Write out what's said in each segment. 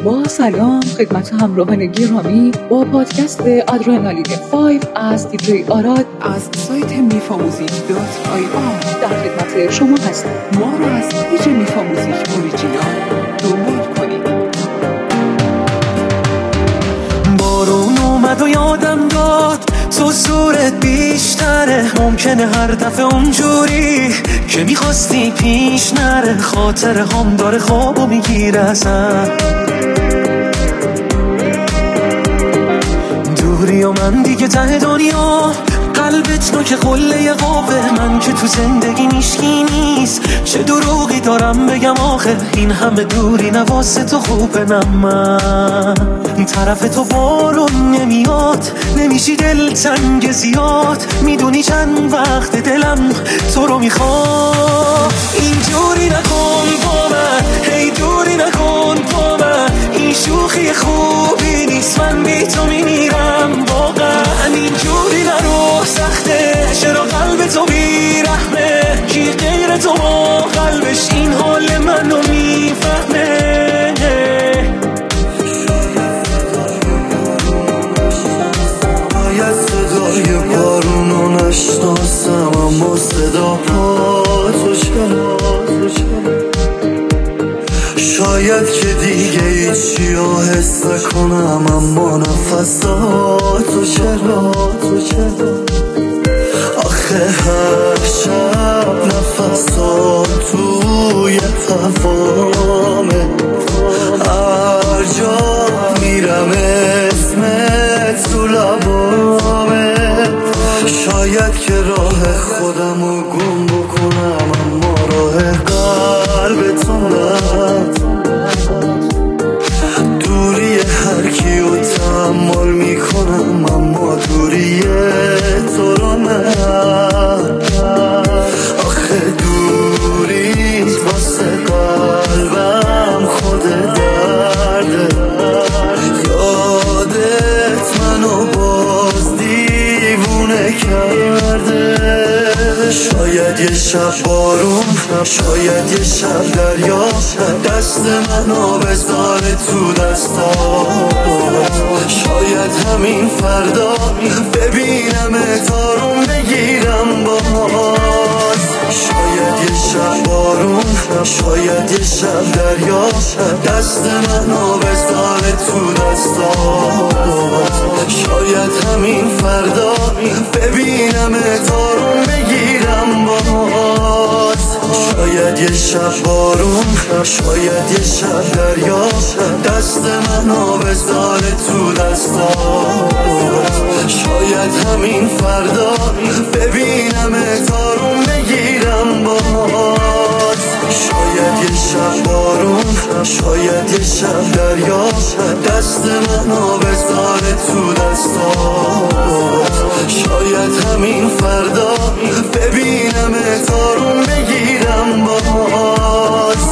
با سلام خدمت همراهان گرامی با پادکست آدرنالین 5 از دیجی آراد از سایت mifamuzik.ir در خدمت شما هستیم. ما رو از پیج میفاموزیک اوریجینال دنبال کنید. بارون اومد و یادم داد تو زورت بیشتره، ممکنه هر دفعه اونجوری که میخواستی پیش نره، خاطر هم داره خوابو میگیره ازم، دوری و من دیگه ته دنیا، قلبت نوک قله قوه، من که تو زندگی میشکی نیست، چه دروغی دارم بگم آخه، این همه دوری نواسه تو خوبه، نه من طرف تو بارون نمیاد، نمیشی دلتنگ زیاد، میدونی چند وقت دلم تو رو میخواد، اینجوری نکن با من، هی دوری نکن با من، این شوخی خوبی نیست، من بی تو میمیرم واقعا، اینجوری نرو سخته، چرا قلب تو بیرحمه، کی غیر تو با قلبش این حال منو میفهمه، صدای بارونو نشناسم اما صدا پاتو شاید که دیگه هیچی رو حس کنم، اما نفساتو چرا آخه هر شب نفسات توی هوامه، هر جا میرم اسمت تو لبامه، شاید که راه خودمو گم بکنم، اما راه قلبتو نه، دوری هر کیو تحمل میکنم، اما دوری تو رو نه، آخه دوری واسه قلبم خود درده، یادت منو باز دیوونه کرده، شاید یه شب بارون، شاید یه شب دریا، دست منو بذاره تو دستات، شاید همین فردا ببینم تارون بگیرم باز، شاید یه شب بارون، شاید یه شب دریا، دست منو بذاره تو دستات، شاید همین فردا ببینم تارون بگیرم باز، شاید یه شب بارون، شاید یه شب دریا، دست منو بذاره تو دستات، شاید همین فردا ببینم تارون بگیرم باز، شاید یه شب بارون، شاید یه شب دریا، دست منو بذاره تو دستات، شاید همین فردا ببینم تارون بگیرم باز.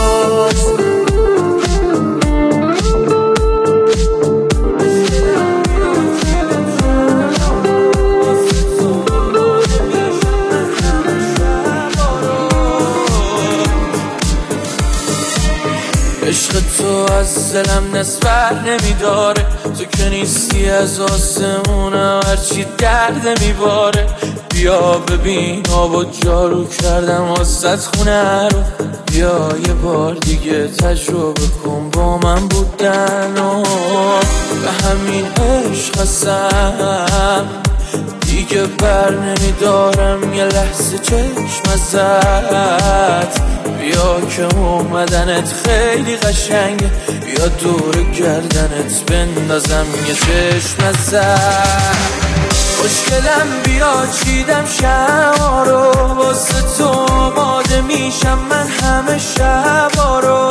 عشق تو از دلم نسبر نمیداره، تو که نیستی از آسمونم هرچی درد میباره، بیا ببین آب و جارو کردم واسه خونه رو، بیا یه بار دیگه تجربه کن با من بودن و به همین عشق هستم، دیگه بر نمیدارم یه لحظه چشم ازت، بیا که اومدنت خیلی قشنگه، بیا دور گردنت بندازم یه چشم ازت، خوشگلم بیا چیدم شما رو، واسه تو آماده میشم من همه شبا رو،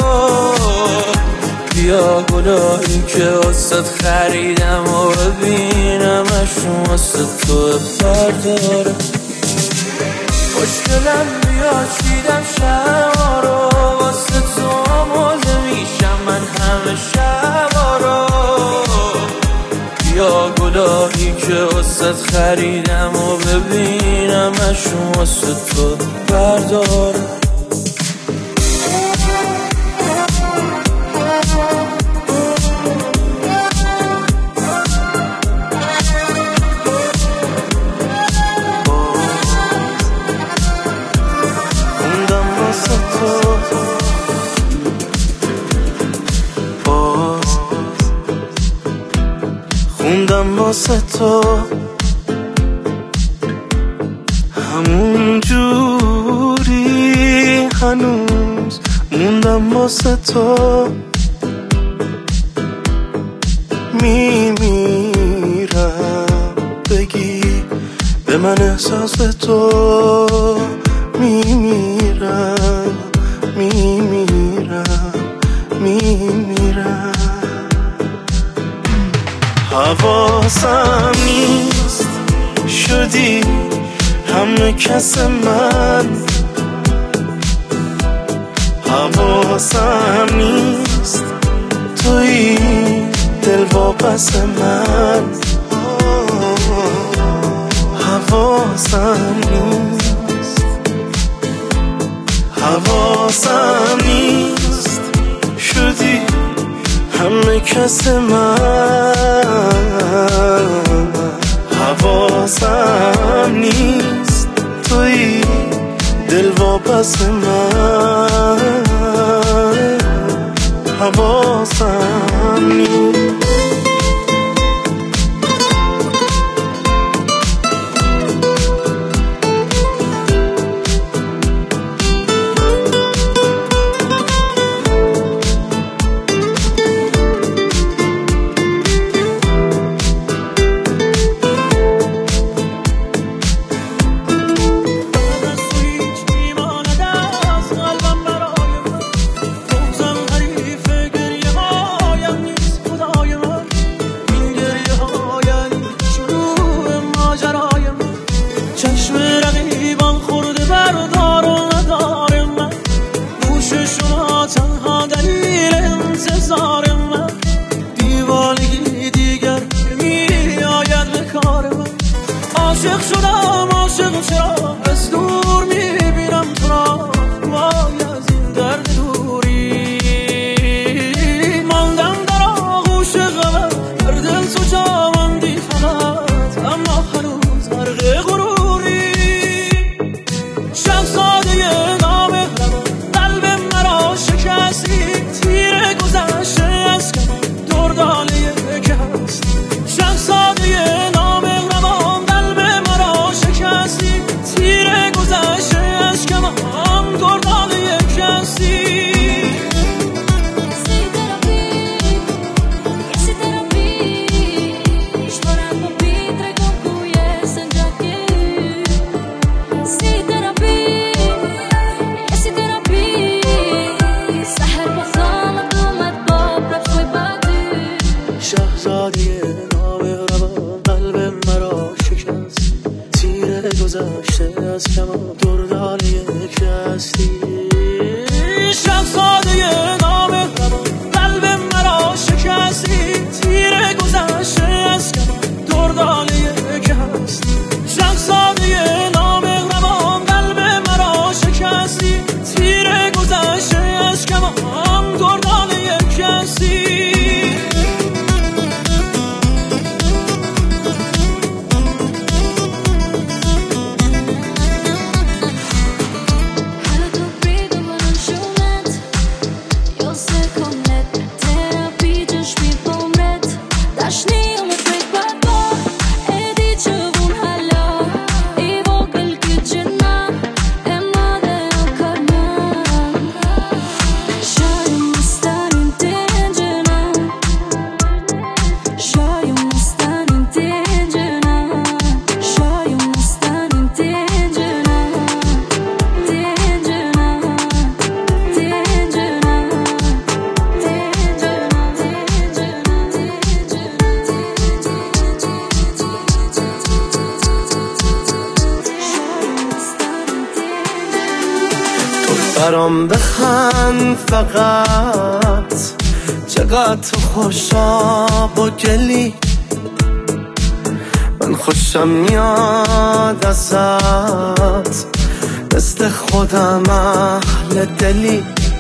بیا گلایی که واسه خریدم و ببینمشون واسه تو برداره، خوشگلم بیا چیدم شما رو، واسه تو آماده میشم من همه شبا رو، بیا گلایی که واسه خریدم و ببینمشون واسه تو برداره. واسه تو همون جوری هنوز موندم واسه تو میمیرم بگی به من احساس تو میمیرم حواسم نیست شدی همه کس من حواسم نیست توی دل واپس من حواسم نیست شدی همه کس من حواسم نیست توی دل واپس من حواسم نیست عاشق شدم عاشق چرا از دور میبینم تو را وای از این درد دوری ماندم در آغوش غمت در دل تو جامندی فقط اما هنوز غرق غروری شهزاده نامهربان قلب مرا شکستی تیر گذشته از کمان دردانه یک هست شهزاده نامهربان تیر گذشته از کمان گردان یک هستی شهزاده نامهربان قلب مرا شکست تیر گذشته از کمان دردان یک هستی شهزاده نامهربان قلب مرا شکستی تیر گذشته از کمان دردان یک هستی شهزاده نامهربان قلب مرا شکستی تیر گذشته از کمان دردان یک هستی برام بخند فقط چقدر تو خوشا با گلی من خوشم میاد ازت مثل خودم اهل دلی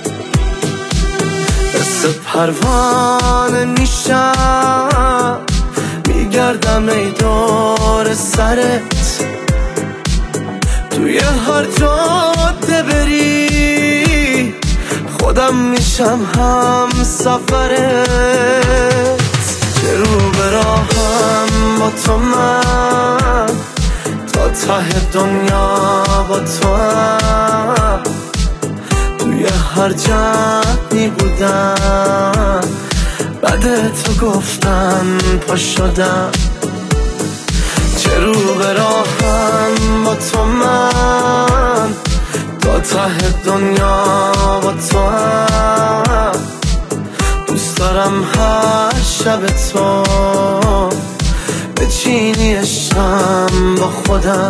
مثل پروانه میشم میگردم ای دور سرت توی هر جاده بری خودم میشم هم سفرت چه رو به راهم با تو من، تا ته دنیا با تو هم، توی هر جمعی بودم بعد تو گفتن پا شدم. چه رو به راهم با تو من، تا ته دنیا با تو هم، دوست دارم هر شب تو بچینی عشقم با خودم.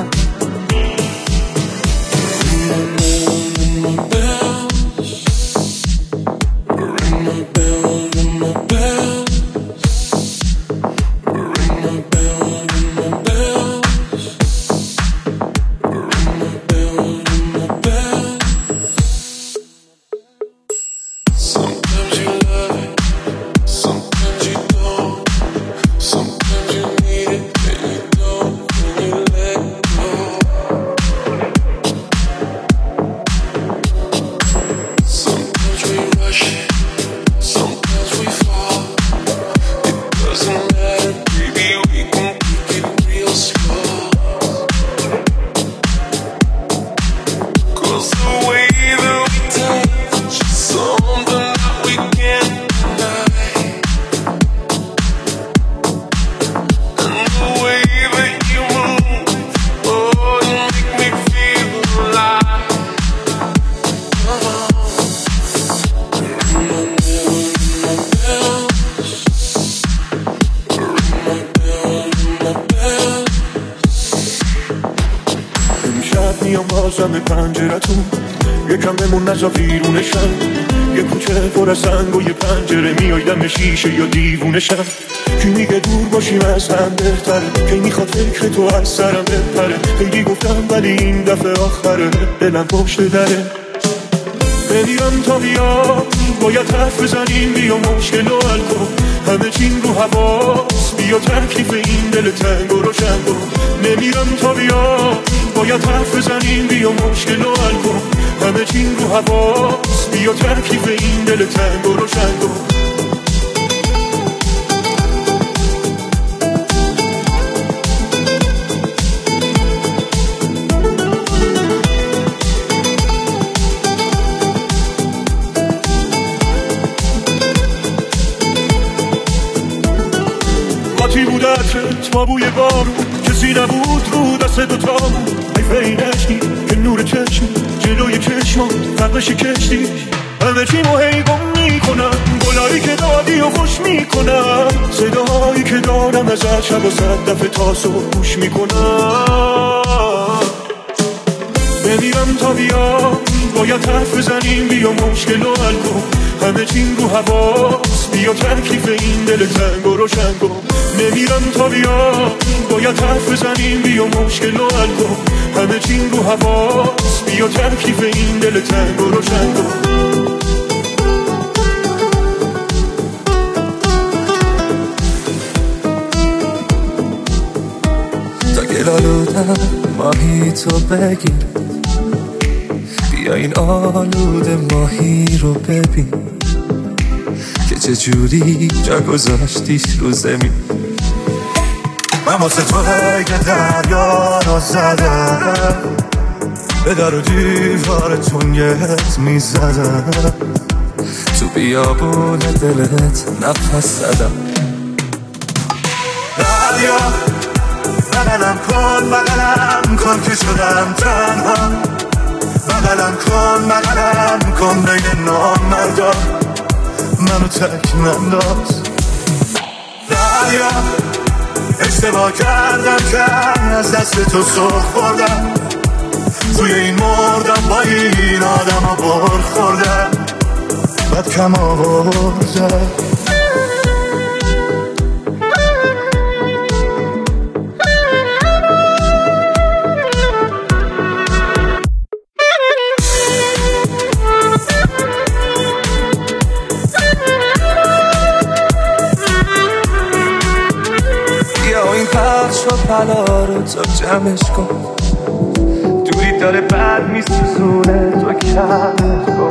میام بازم به پنجرتون، یکم بمون نزا بیرونشم، یه کوچه پر از سنگ و یه پنجره میای دم شیشه یا دیوونشم. کی میگه دور باشیم از هم بهتره، کی میخواد فکر تو از سرم بپره، خیلی گفتم ولی این دفعه آخره، دلم پشت دره. نمیام تا بیا باید حرف بزنیم، بیا مشکل و حل کن، همه چین رو حواس، بیا تکلیف این دل تنگ و روشن کن. نمیرم تا بیا باید حرف بزنیم، بیا مشکل و حل کن، همه چین رو حواس، بیا تکلیف این دل تنگ و روشن کن. قاطی بود عطرت با بوی بارون، کسی نبود رو دست دوتامون، حیفه این عشقی که نور چشم جلوی چشمات فرقش کشتی. همه چیمو هی گم میکنم، گلایی که دادی و خوش میکنم، صداهایی که دارم ازت شب و صد دفعه تا صبح گوش میکنم. نمیرم تا بیا باید حرف بزنیم، بیا مشکل و حل کن، همه چین رو حواس، بیا تکلیف این دل تنگ و روشن کن. نمیرم تا بیا باید حرف بزنیم، بیا مشکل و حل کن، همه چین رو حواس، بیا تکلیف این دل تنگ و روشن کن. تا گل آلودم ماهی تو بگیر، بیا این آلوده ماهی رو ببین که چجوری جا گذاشتیش رو زمین. من واسه تو که دریا رو زدم، به در و دیوار تونگت میزدم، تو بیابون دلت نفس زدم. دریا بغلم کن بغلم کن که شدم تنها، بغلم کن بین نامردا، منو تک ننداز. دریا اشتباه کردم که از دست تو سرخ خوردم، توی این مردم با این آدم ها بر خوردم، بد کم آوردم. پلا رو تو جمعش کن، دوری داره بد میسوزونه تو کمش کن.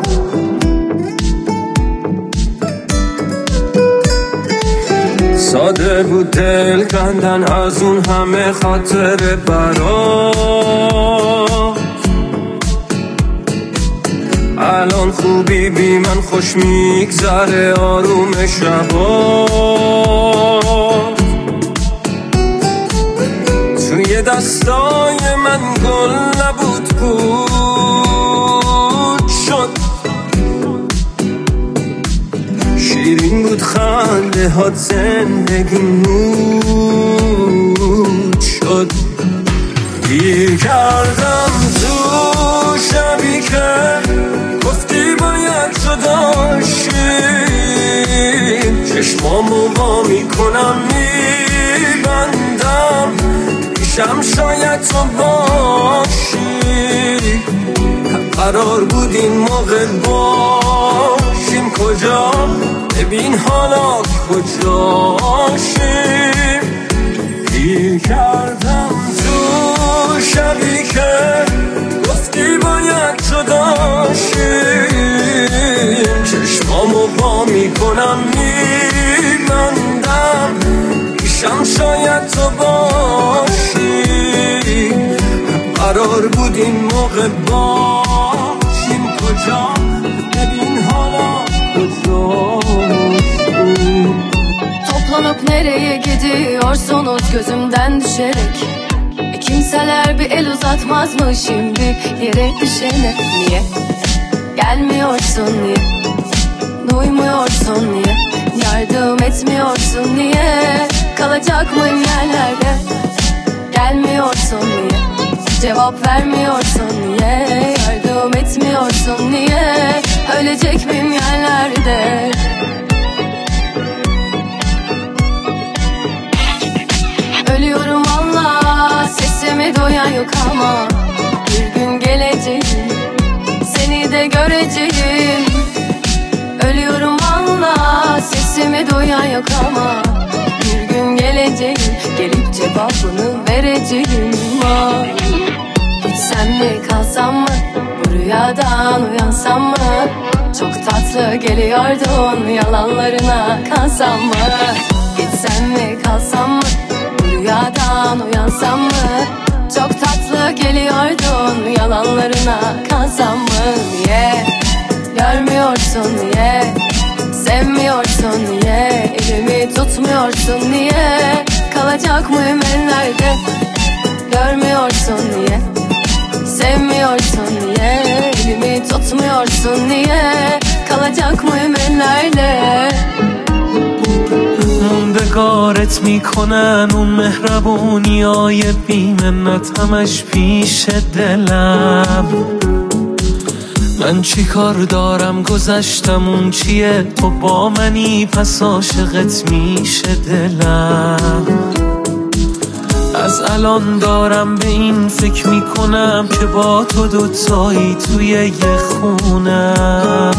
ساده بود دل کندن از اون همه خاطر برات. الان خوبی بی من خوش میگذره آروم شبات. توی دستای من گل نبود بود شد، شیرین بود خنده هات زندگی نود شد. گیر کردم تو شبی که گفتی باید جدا شیم، چشمامو وا میکنم میبندم پیشم شاید تو باشی. قرار بود این موقع باشیم کجا، ببین حالا کجاشیم. گیر کردم تو شبی که گفتی باید جدا شیم، چشمامو وا میکنم میبندم پیشم شاید تو باشی. قرار بود این موقع باشیم کجا، bebin hala Toplanıp nereye gidiyorsunuz gözümden düşerek? Kimseler bir el uzatmaz mı şimdi yere düşene? Niye gelmiyorsun, niye duymuyorsun, niye yardım etmiyorsun, niye kalacak mıyım yerlerde? Gelmiyorsun, niye cevap vermiyorsun, niye yardım etmiyorsun, niye ölecek miyim yerlerde? Ölüyorum valla, sesimi duyan yok ama bir gün geleceğim, seni de göreceğim. Ölüyorum valla, sesimi duyan yok ama bir gün geleceğim, gelip cevabını vereceğim. Ah, gitsem mi kalsam mı, bu rüyadan uyansam mı? Çok tatlı geliyordun, yalanlarına kansam mı? Gitsem mi kalsam mı, rüyadan uyansam mı? Çok tatlı geliyordun, yalanlarına kansam mı? Niye görmüyorsun, niye sevmiyorsun, niye elimi tutmuyorsun, niye kalacak mıyım ellerde? Görmüyorsun, niye sevmiyorsun, niye elimi tutmuyorsun, niye kalacak mıyım ellerde? موندگارت میکنن اون مهربونیای بیمنت همش پیش دلم. من چی کار دارم گذشتم اون چیه، تو با منی پس عاشقت میشه دلم. از الان دارم به این فکر میکنم که با تو دوتایی توی یه خونم.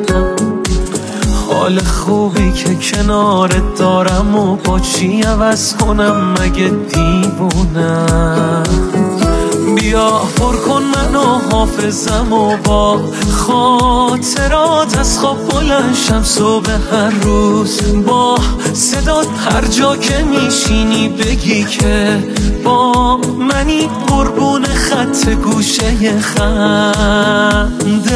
حال خوبی که کنارت دارم و با چی عوض کنم مگه دیوونم؟ بیا پر کن منو حافظم و با خاطرات از خواب بلند شم صبح هر روز، با صدات هر جا که میشینی بگی که با منی قربون خط گوشه خنده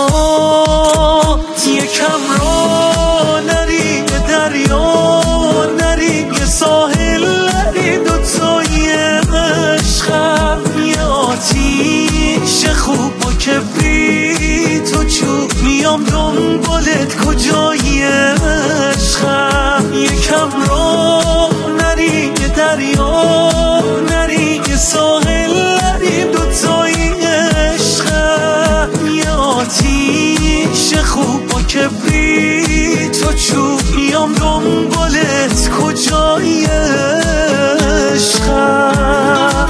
هات. یکم رو نری به دریا نری، یه ساحل نری، دوتایی عشقم یه آتیش خوب با کبریت و چوب میام دنبالت کجایی عشقم. یکم رو نری به دریا نری، یه ساحل نری، دوتایی عشقم یه آتیش خوب با کبریت و چوب میام دنبالت کجایی عشقم.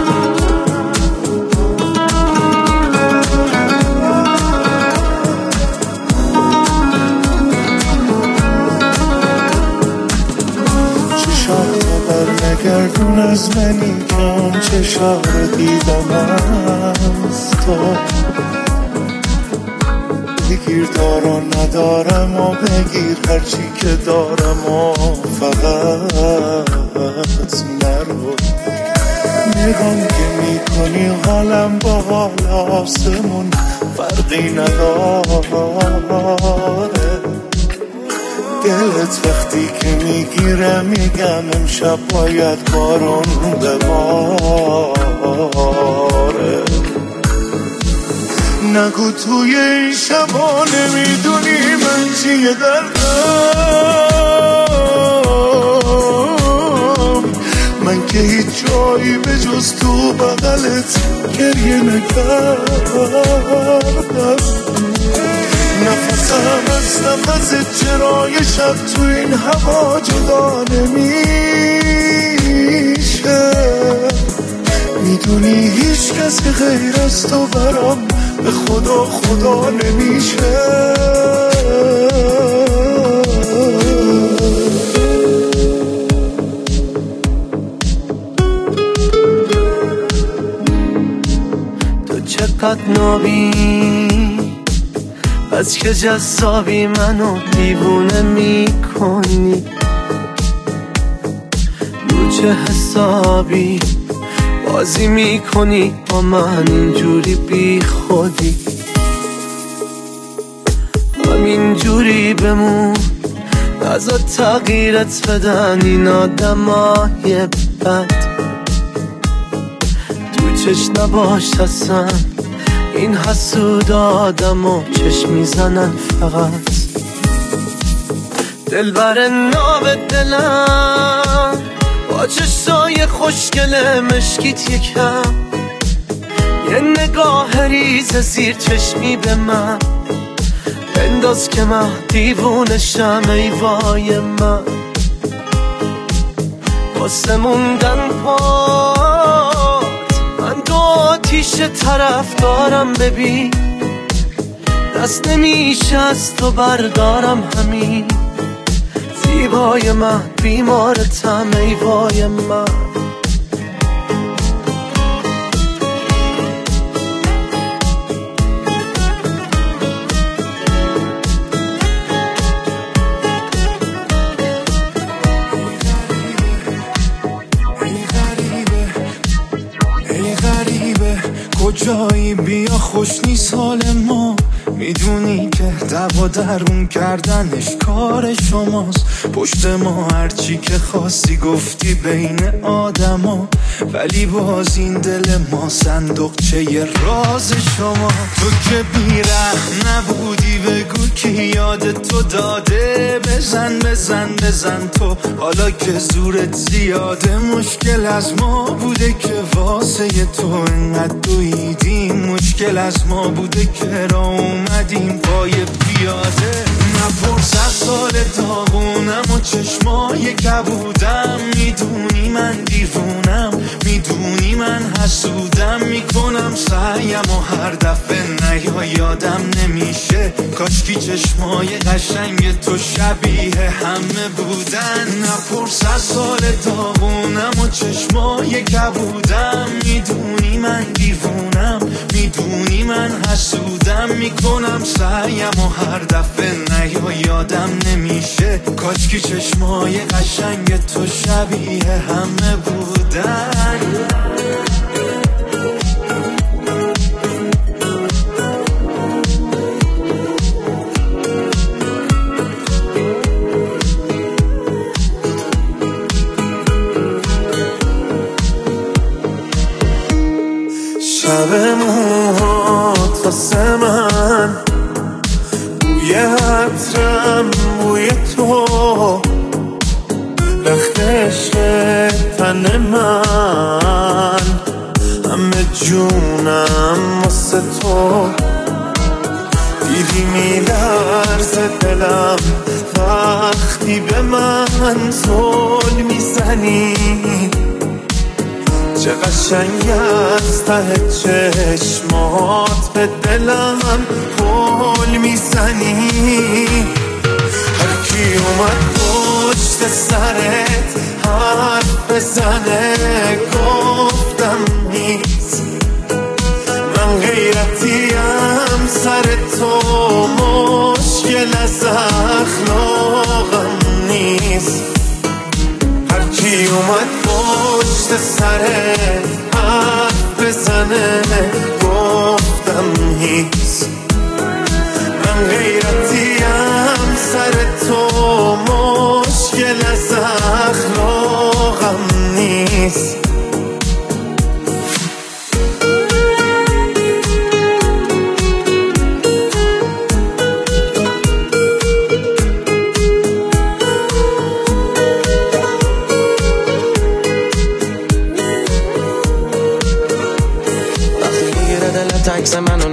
برنگردون از منی که اون چشا رو دیدم از تو. بگیر دارم ندارم و بگیر هرچی که دارم و فقط نگام که میکنی حالم با حال آسمون فرقی نداره. دلت وقتی که میگیره میگم امشب باید بارون بباره. نگو توی این شبا نمیدونی من چیه دردم، من که هیچ جایی به جز تو بغلت گریه نکردم. نفسم از نفست چرا یه شب تو این هوا جدا نمیشه. میدونی هیچ کس که غیر از تو برام به خدا خدا نمیشه. تو چقدر نابی بس که جذابی منو دیوونه میکنی. رو چه حسابی بازی میکنی با من اینجوری بی خودی. همینجوری بمون نذار تغییرت بدن این آدمای بد. تو چشم نباش اصلا این حسود آدمو چشم میزنن فقط. دلبر ناب دلم با چشای خوشگل مشکیت یکم، یه نگاه ریز زیر چشمی به من بنداز که من دیوونشم. ای وای من واسه موندن پات من دو آتیش طرف دارم. ببین دست نمیشه از تو بردارم. همین زیبای من بیمارتم. ای وای من کجایی بیا خوش نیست حال ما. میدونی که دعوا درون کردنش کار شماست. پشت ما هرچی که خواستی گفتی بین آدما، ولی باز این دل ما صندوقچه راز شما. تو که بی‌رحم نبودی بگو کی یاد تو داده. بزن بزن بزن تو حالا که زورت زیاده. مشکل از ما بوده که واسه تو انقدر دویدیم. مشکل از ما بوده که را اومدیم پای پیاده. نپرس از سال داغونم و چشمای کبودم. میدونی من دیوونم، میدونی من حسودم. میکنم سعیم و هر دفعه نیا یادم نمیشه. کاشکی چشمای قشنگ تو شبیه همه بودن. نپرس از سال داغونم و چشمای کبودم. میدونی من دیوونم، میدونی من حسودم. میکنم سعیم و هر دفعه نیا یادم نمیشه. کاشکی چشمای قشنگ تو شبیه همه بودن. شب موهات واسه من بوی عطرم بوی تو. رختش تن من همه جونم واسه تو. دیدی میلرزه دلم وقتی به من زل میزنی. چه قشنگ از ته چشمات به دلم پل میزنی. هر کی اومد پشت سرت حرف بزنه گفتم نیست. من غیرتیم سر تو مشکل از اخلاقم نیست. هر کی اومد پشت سرت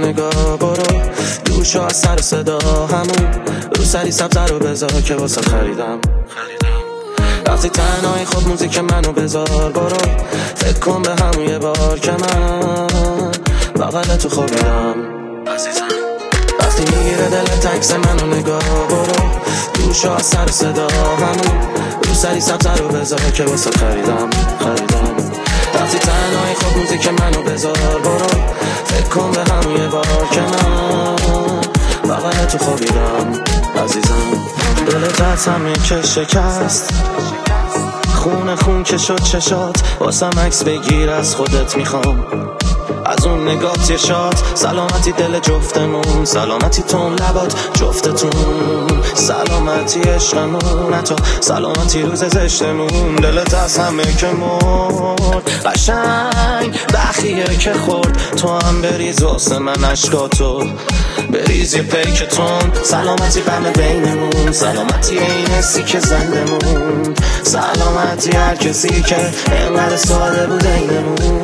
نگاه برو دوشو از سر صدا همون رو سری سبزه رو بذار که واسه خریدم وقتی تنهایی خود موزیک منو بذار برو فکر کن به همون یه بار که من بغل تو خوابیدم عزیزم وقتی میگیره دلت عکس منو نگاه برو دوشو از سر صدا همون رو سری سبزه رو بذار که واسه خریدم وقتی تنهایی خود موزیک منو بذار برو فکر کن به همون یه بار که من بغل تو خوابیدم عزیزم دلت از همه که شکست خون که شد چشات واسم عکس بگیر از خودت میخوام از اون نگات یه شاد سلامتی دل جفتمون سلامتی تون لبات جفتتون سلامتی عشقمون حتی سلامتی روز زشتمون دلت از همه که مرد قشنگ بخیه که خورد تو هم بریز واسه من عشقاتو بریز یه پیکتون سلامتی غم بینمون سلامتی این حسی که زندمون سلامتی هر کسی که اینقدر ساده بود اینمون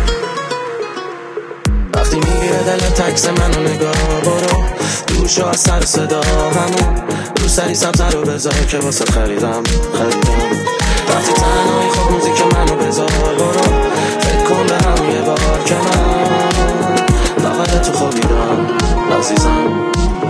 وقتی میگیره دلت عکس منو نگاه برو دوشو از سر صدا همون رو سری سبزه رو بذار که واسه خریدم وقتی تنهایی خود موزیک منو بذار برو فکر کن به همون یه بار که من بغل تو خوابیدم عزیزم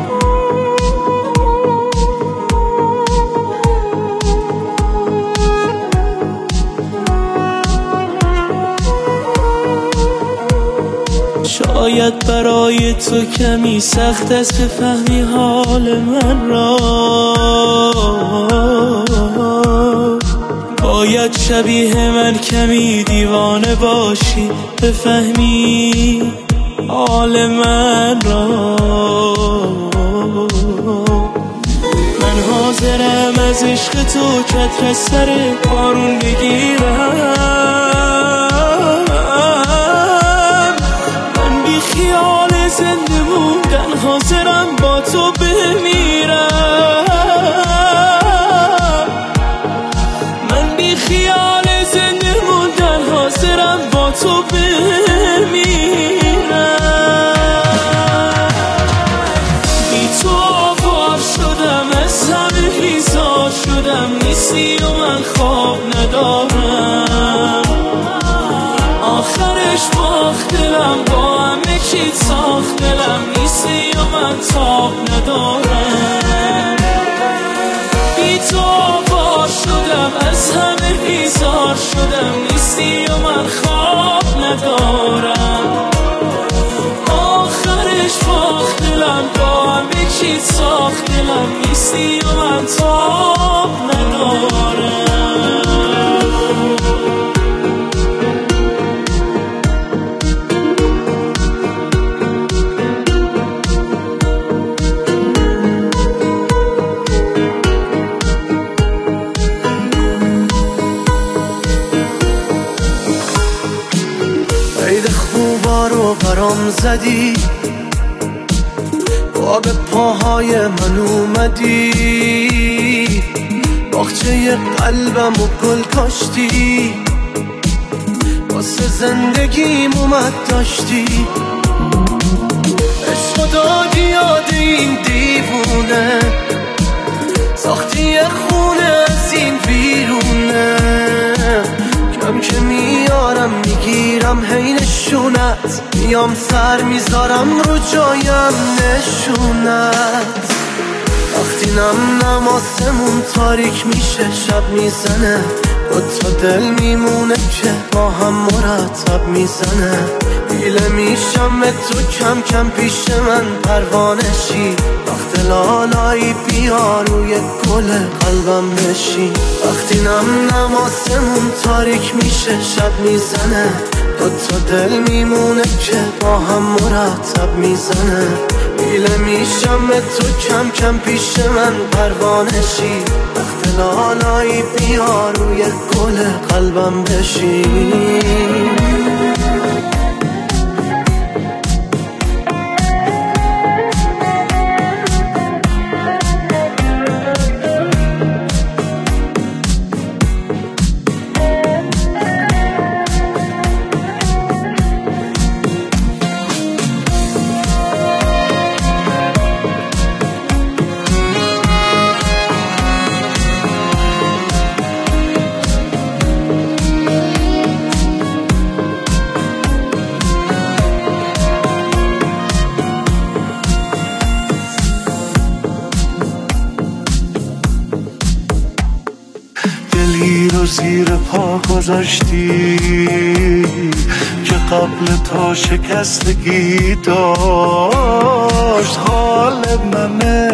شاید برای تو کمی سخت است بفهمی حال من را باید شبیه من کمی دیوانه باشی بفهمی حال من را من حاضرم از عشق تو کتر از سر بارون بگیرم خیال زنده موندن حاضرم با تو بمیرم من بی خیال زنده موندن حاضرم با تو بمیرم بی تو آوار شدم از همه بیزار شدم نیستی و من خواب ندارم آخرش باخت دلم با همه چیت ساخت دلم نیستی و من تاب ندارم بی تو آوار شدم از همه بیزار شدم نیستی و من خواب ندارم آخرش باخت دلم با همه چیت ساخت دلم نیستی و من تاب ندارم رو برام زدی با به پاهای من اومدی باغچه قلبم و گل کاشتی واسه زندگیم اومد داشتی عشق دادی یاد این دیوونه ساختی خونه از این بیرونه کم که میارم میگیرم هی نشونت میام سر میذارم رو جایم نشونت وقتی نم آسمون تاریک میشه شب میزنه دوتا دل میمونه که با هم مرتب میزنه دیله میشم به تو کم کم پیش من پروانشی وقت لالایی بیا روی گل قلبم بشی وقتی نم آسمون تاریک میشه شب میزنه دوتا دل میمونه که با هم مرتب میزنه دیله میشم به تو کم کم پیش من پروانشی وقت لالایی بیا روی گل قلبم بشی و زیر پا گذاشتی که قبل تا شکستگی داشت. حال من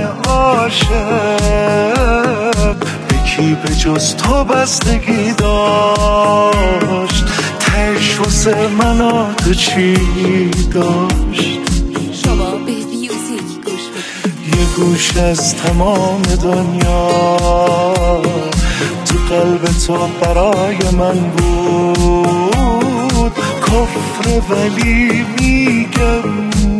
عاشق یکی به جز تو بستگی داشت. تهش واسه من آخه چی داشت؟ شما به میوزیک گوش بدید. یه گوش از تمام دنیا تو قلب تو برای من بود. کفر ولی میگم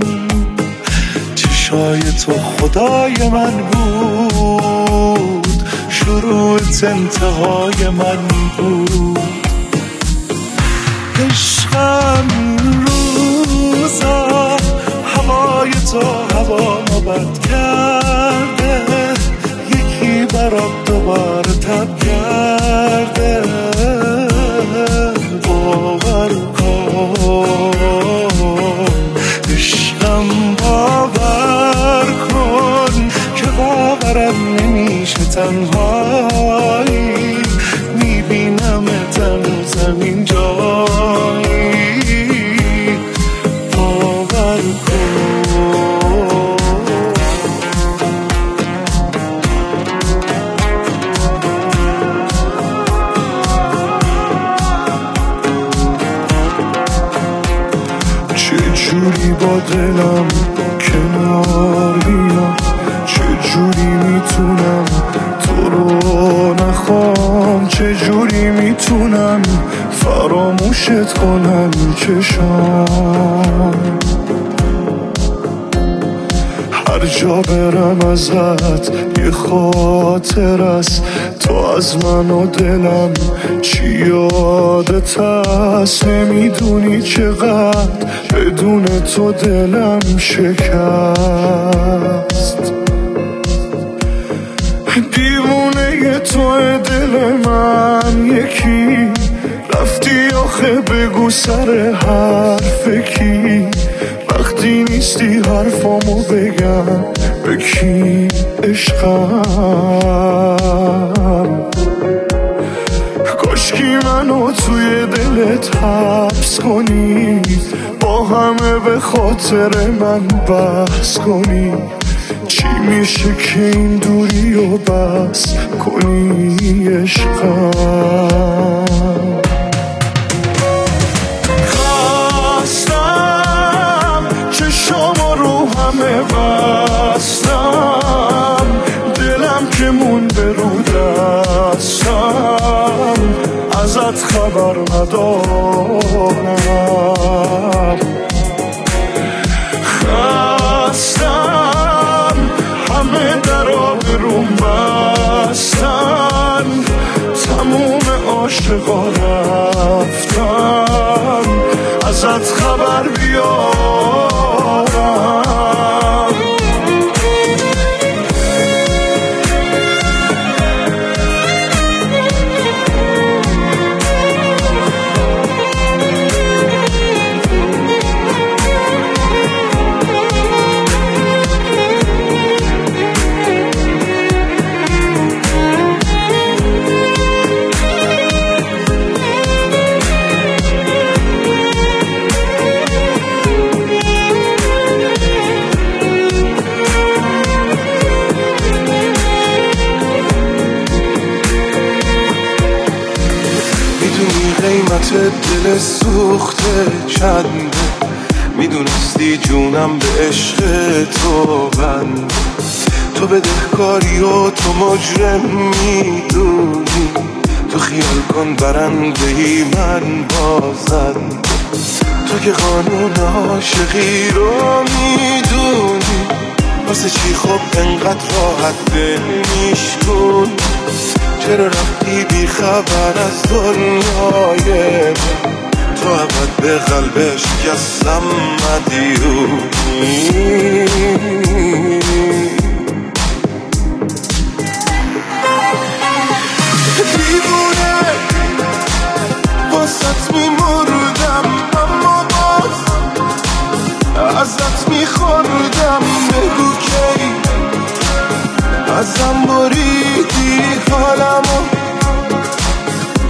چشای تو خدای من بود. شروعت انتهای من بود. عشقم روزا هوای تو هوامو بد کرده. یکی برات دوباره تب کرده. باور کن عشقم، باور کن که باورم نمیشه. تنهایی میبینم هنوزم اینجایی. باور کن چجوری با دلم کنار بیام. چجوری میتونم تو رو نخوام. چجوری میتونم فراموشت کنم چشام. هر جا برم ازت یه خاطر است. تو از من و دلم چی یادت هست. نمیدونی چقدر بدون تو دلم شکست. دیوونه توی دل من یکی. رفتی آخه بگو سر حرف کی. وقتی نیستی حرفامو بگم به کی عشقم. کاشکی منو توی دلت حبس کنی. با همه به خاطر من بحث کنی. چی میشه که این دوری رو بس کنی عشقم. خواستم چشام رو همه بستم. دلم که مونده رو دستم. ازت خبر ندارم. خواستم همه درا بروم بستن. تموم عاشقا رفتن. ازت خبر بیارم. قیمت دل سوخته چنده. میدونستی جونم به عشق تو بند. تو بدهکاری و تو مجرم میدونی. تو خیال کن برندهی من بازند. تو که قانون عاشقی رو میدونی. واسه چی خب انقدر راحت دل میشکن. چرا رفتی بی خبر از دنیای تو ابد به قلبش کسم مدیونی. دیوونه واسط میمردم اما باز ازت میخوردم. بگو کی ازم بریدی حالمو.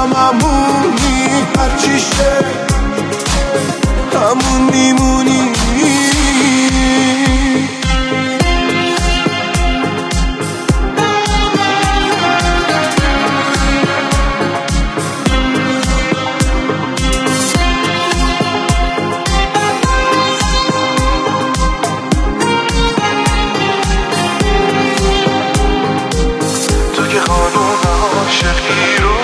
هممونی، هرچی شه همون میمونی. تو که قانون عاشقی رو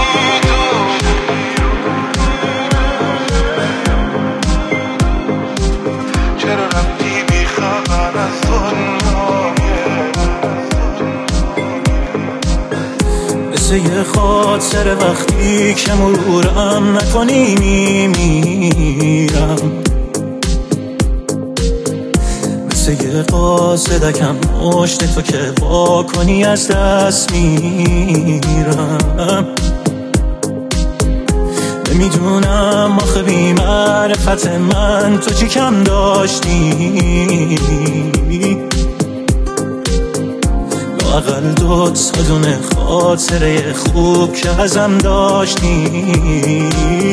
یه خاطر وقتی که مرورم نکنی میمیرم، مثل یه قاصدکم مشت تو که وا کنی از دست میرم. نمیدونم آخه بی معرفت من تو چی کم داشتی، اقل 2 تا دونه خاطره خوب که ازم داشتی.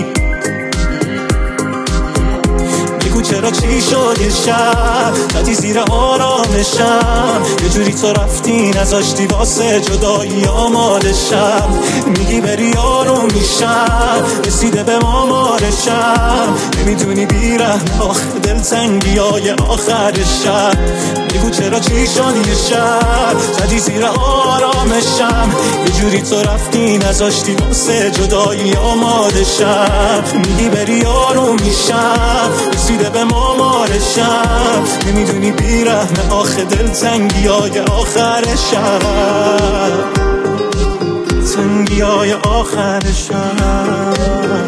بگو چرا چی شد یه شب زدی زیر آرامشم، یه جوری تو رفتی نذاشتی واسه جدایی آمادشم. میگی بری آروم میشم، رسیده به مامارشم، نمیدونی بیرحم آخه دلتنگی های آخر شب. بگو چرا چی شد یه شب زدی زیر آرامشم، یه جوری تو رفتی نذاشتی واسه جدایی آمادشم. میگی بری آروم میشم، رسیده به مامارشم، نمیدونی بیرحم آخه دلتنگی های آخر شب، تنگی های آخر شب.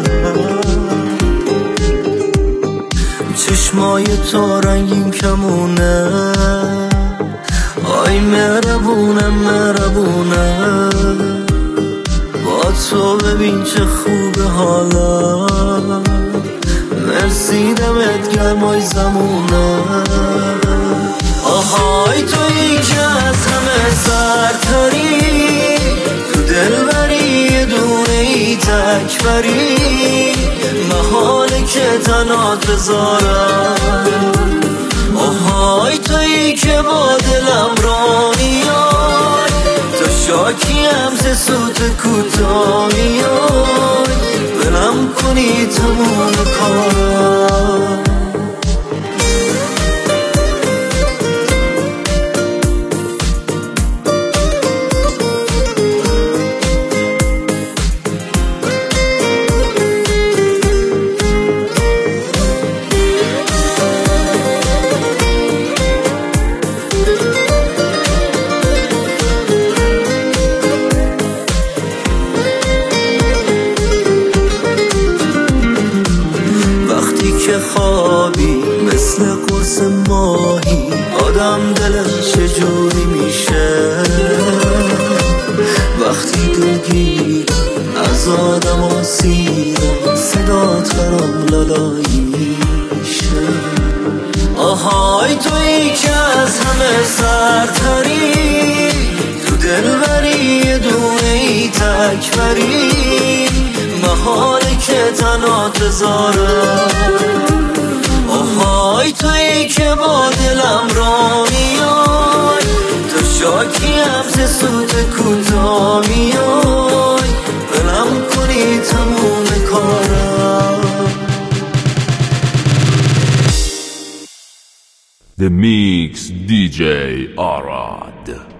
چشمای تو رنگین کمونه، آی مهربونه مهربونه، با تو ببین چه خوبه حالا، مرسی دمت گرمای زمونه. آهای تویی که از همه سرتری، تو دل بری یه دونه ای تک بری، محاله که تنات بذارم. آهای تویی که با دلم را میای، تو شاکی همزه سوت کوتا میای، بلم کنی تموم کارم. خوابی مثل قرص ماهی، آدم دلش چجوری میشه وقتی دلگیر از آدم آسیدم، صدات برام لالایی میشه. آهای تویی که از همه سرتری، تو دل بری یه دونه ای تک بری، محاله که تنات بذارم. آهای تویی که با دلم را میای، تو شاکی همزه سوت کوتا میای، بلم کنی تموم کارم. The Mix DJ Arad.